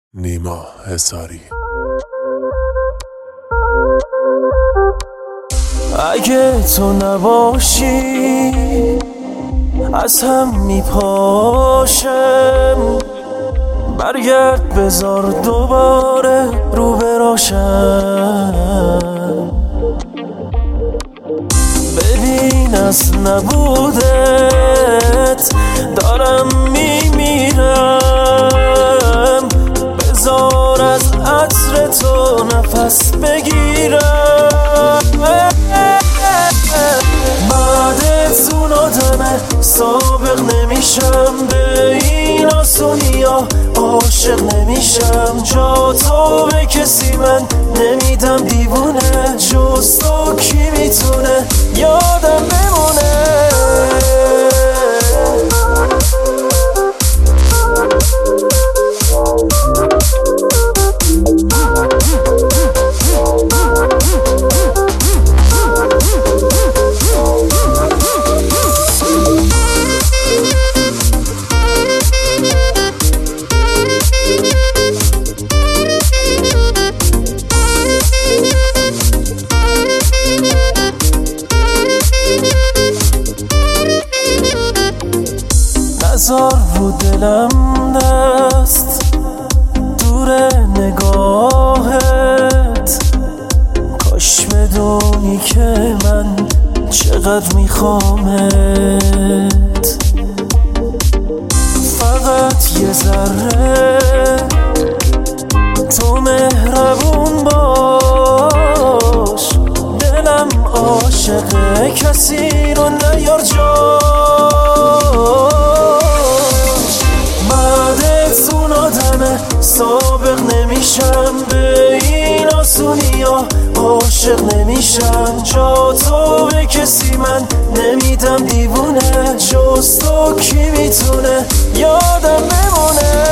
نیما حصاری. اگه تو نباشی از هم میپاشم، برگرد بذار دوباره رو براشم. ببین از نبودت دارم میمیرم، بذار از عطر تو نفس بگیرم. بعدت اون آدمه سابق نمیشم، به این آسونی ها عاشق نمیشم. جا تو به کسی من نمیدم دیوونه، جز تو کی میتونه یادم بمونه. نذار رو دلم دست دور نگاهت، کاش بدونی که من چقدر میخوامت. فقط یه ذره تو مهربون باش، دلم عاشق کسی رو نیار جا. سابق نمیشم، به این آسونی ها عاشق نمیشم. جا تو به کسی من نمیدم دیوونه، جز تو کی میتونه یادم بمونه.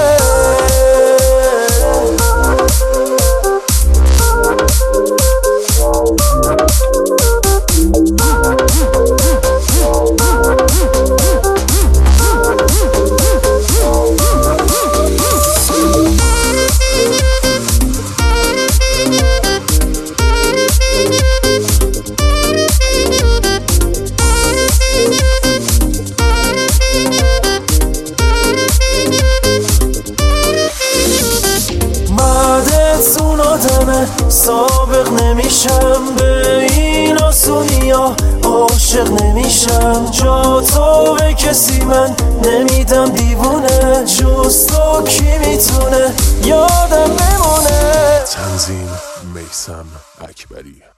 اون آدمه سابق نمیشم، به این آسونی ها عاشق نمیشم. جا تو به کسی من نمیدم دیوونه، جز تو کی میتونه یادم بمونه. تنظیم میثم اکبری.